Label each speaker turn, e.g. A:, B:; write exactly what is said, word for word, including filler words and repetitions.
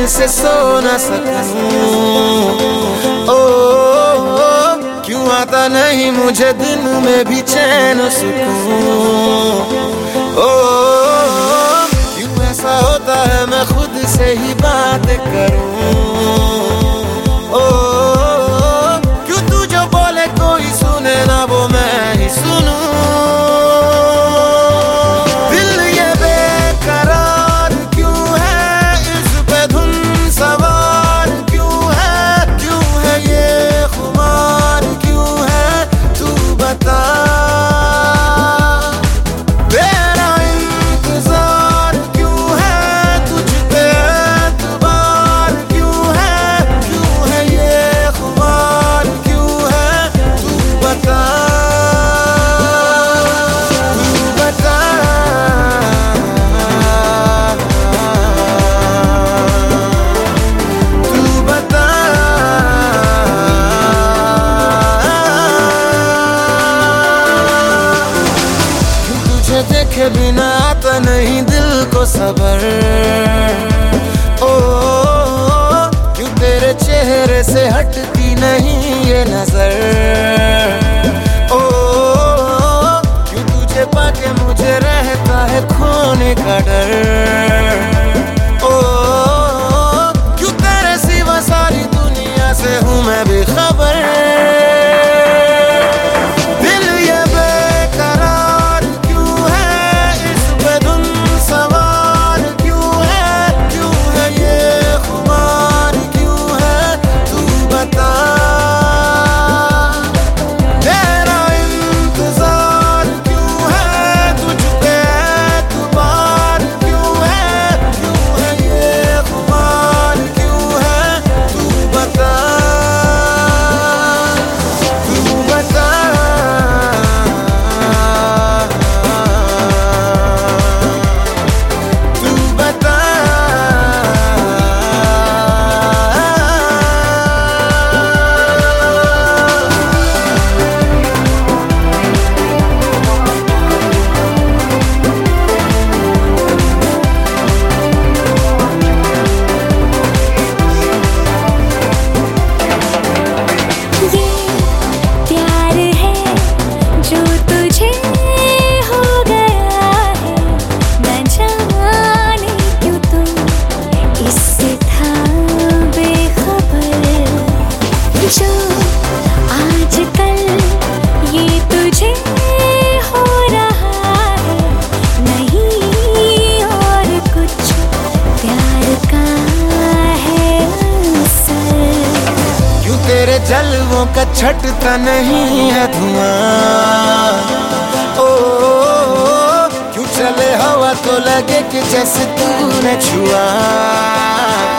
A: चैन से सो न सकूं। ओ, ओ, ओ क्यों आता नहीं मुझे दिन में भी चैन सुकून। ओ, ओ क्यों ऐसा होता है मैं खुद से ही बात करूं। ओ, ओ क्यों तू जो बोले कोई सुने ना वो मैं ही सुनूं। देखे बिना आता नहीं दिल को सबर। ओ, ओ क्यों तेरे चेहरे से हटती नहीं ये नजर। ओ, ओ क्यों तुझे पाके मुझे रहता है खोने का डर। ओ, ओ क्यों तेरे सिवा सारी दुनिया से हूँ मैं बेखबर। तेरे जलवों का छटता नहीं है धुआं। ओ, ओ, ओ क्यों चले हवा तो लगे कि जैसे तूने छुआ।